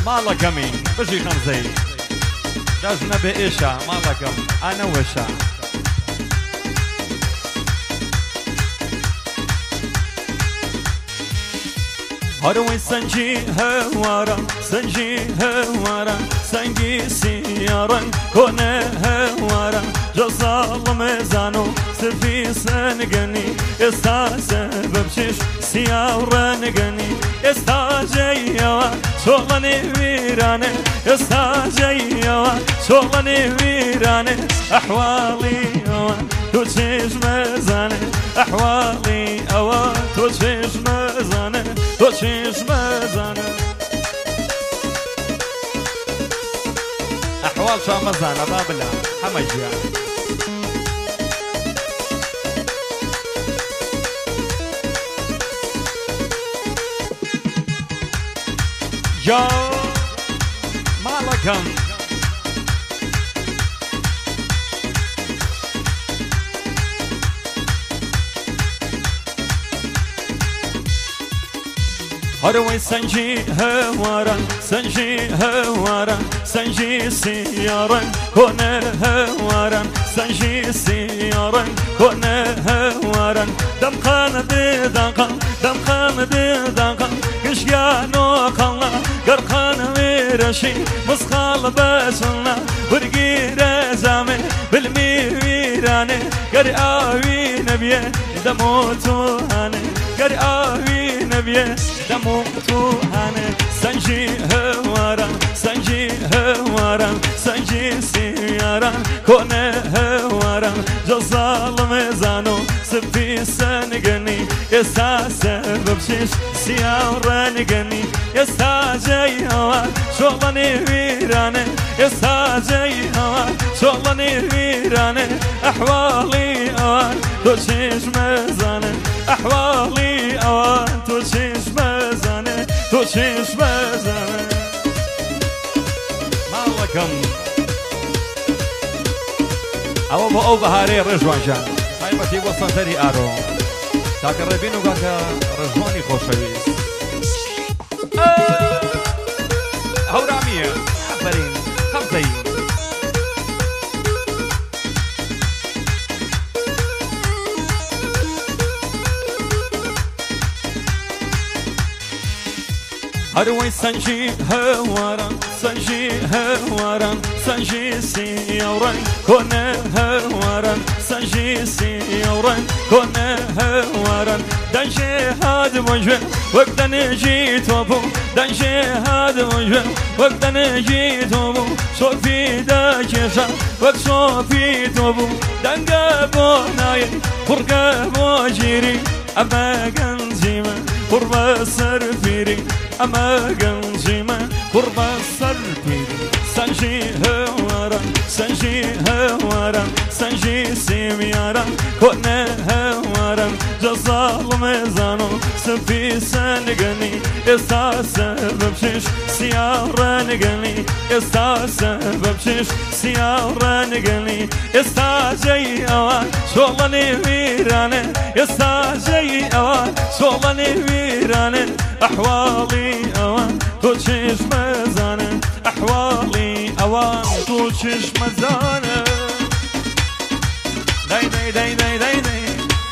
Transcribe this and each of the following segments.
ماڵەکەمی بژی خەمزەی دەژنە بە ئێشە ماڵەکەم ئەنە وەشە هەروەی سەنجی هەوارە سەنجی هەوارە سەنگی سیارەن کۆنە هەوارە جەزاڵم ێزان و سفی سەنگەنی ئێستا سەبەب چێش سیاڕەنگەنی ئێستا جەیەوە چۆڵەنێ ویرانێ ئێستا جەیەوە چۆڵەنێ ویرانێ ئەحواڵی ئەوە تۆ چێژمەزانێ ئەحواڵی ئەوە تۆ چێژمەزانێ تۆ چێژمەزانێ ئەحواڵ شامەزانە با بلا هەمە گیان یا ماڵەکەم هەروەی سەنجی هەوارە سەنجی هەوارە سەنجی سیارەن کۆنە هەوارەن سەنجی سیارەن کۆنە هەوارەن دەمخانە دێداقەن دەمخانە دێداقەن گشتیانۆ قەڵە گەرخانە وێرەشی مسخاڵە بەسڵە وەرگیرە زامێ بلمی ویرانێ گەر ئاوی نەبیێ دەمۆتوهانێ گەر ئاوی نەبیێ دەمۆتوهانێ سەنجی هەوارە سەنجی هەوارە سەنجی سیارە کۆنە هەوارە جەزاڵم ێزان و سفی سەنگەنی ئێستا سەبەب چێش سیاڕەنگەنی ئێستا جەیەوە چۆڵەنێ ویرانێ ئێستا جەیەوە چۆڵەنێ ویرانێ ئەحواڵی ئەوان تۆ چێژمەزانێ ئەحواڵی ئەوان تۆ چێژمەزانێ تۆ چێژمەزانێ ماڵەکەم ئەوە بۆ ئەو بەهارەی ڕێژوانجان تایبەتی بۆ سەنتەری ئارۆ تاکە ڕێبین و کاکە ڕێژوانی خۆشەویست هەورامیە ئەفەرین خەمزەی هەروەی سەنجی هەوارە سەنجی هەوارە سەنجی سیاڕەن کۆنە هەوارەن سەنجی سیاڕەن کۆنە هەوارەن دەنجێ هاتبووە وەک دەنێژی تۆ بوو دەنجێ هاتبووە وەک دەنێژی تۆ بوو سۆفی دەکێشە وەک سۆفی تۆ بوو دەنگە بۆ نایە قورگە بۆ گیری ئەمە گەنجیمە قوربە سەرفیری ئەمە گەنجیمە قوربە سەرفیری سەنجی هەوارە سەنجی هەوارە سەنجی سیمیارە کۆنە هەوارە جەزاڵم ێزان و سفی سەنگەنی ئێستا سەبەب چێش سیاڕەنگەنی ئێستا سەبەب چێش سیاڕەنگەنی ئێستا جەیەوە چۆڵەنێ ویرانێ ئێستا جەیەوە چۆڵەنێ ویرانێ ئەحواڵی ئەوان تۆ چێژمەزانێ ئەحواڵی ئەوان تۆ چێژمەزانێ دەی دەی دەی دەی دەی دەی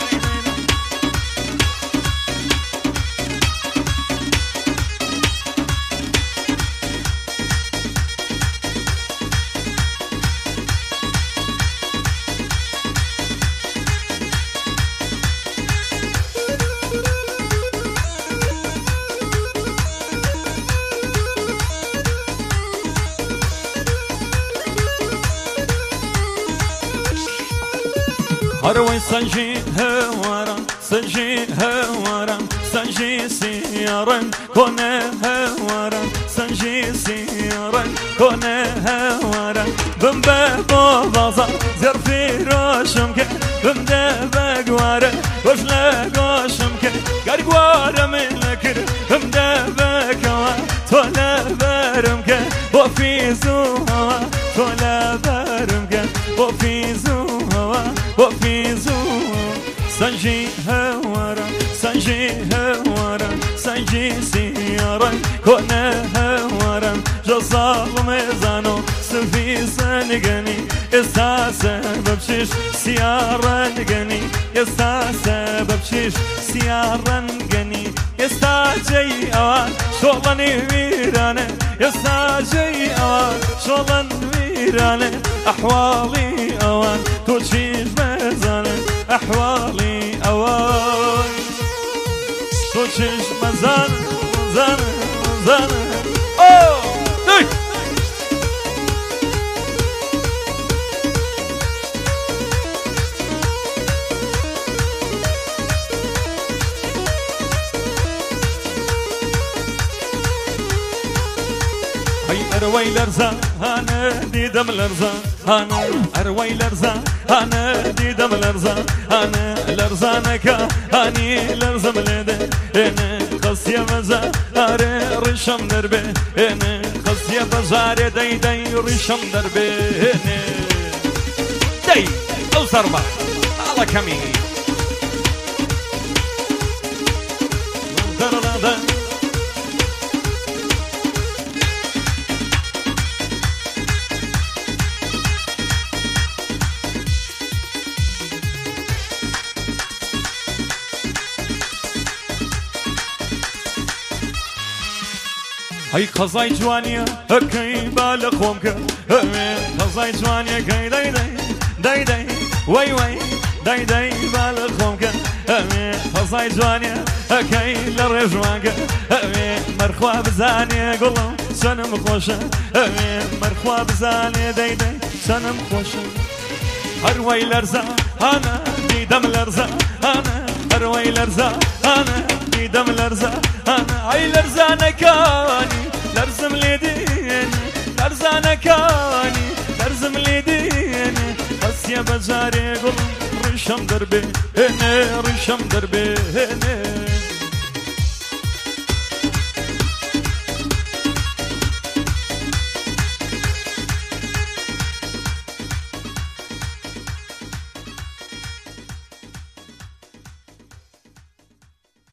هەروەی سەنجی هەوارە سەنجی هەوارە سەنجی سیاڕەن کۆنە هەوارە سەنجی سیاڕەن کۆنە هەوارە بمبە بۆ بازار زێرفیرۆشم کرد بمدە بە گوارە گۆش لە گۆشم کرد گەر گوارە من نەکرد بمدە بەکەوە تۆ لە بەرم کرد بۆ فیزووەوە تۆ لە بەرم کرد بۆ فیزووەوە بۆ فیزوو سەنجی هەوارە سەنجی هەوارە سەنجی سیاڕەن کۆنە هەوارە صال ميزانو سفي سنقني استاسة ببشيش سيارة نقني استاسة ببشيش سيارة نقني استاجي اوان شغلني ويرانه استاجي اوان شغلن ويرانه احوالي اوان توشيش ميزانه احوالي اوان توشيش مزانه مزانه اوه ديك اروي لرزا انا ديدم لرزا انا اروي لرزا انا ديدم لرزا انا لرزانك اني لرزم لده انا قصيه مزا اري رشم دربه انا قصيه بزار دي دي رشم دربه انا دي او صربه على كمي هاي قصاي جوانيا هكي بالخومك قصاي جوانيا كي داي داي داي داي وي وي داي داي بالخومك قصاي جوانيا هكي لرجوانك مرخوا بزاني قلم سنم خوشة مرخوا بزاني داي داي سنم خوشة هروي لرزا انا ديدم لرزا انا هروي لرزا انا ديدم لرزا انا اي لرزانه كاني لرزم ليدين لرزانه كاني لرزم ليدين بس يا بزاري قلم رشم دربي هنا رشم دربي هنا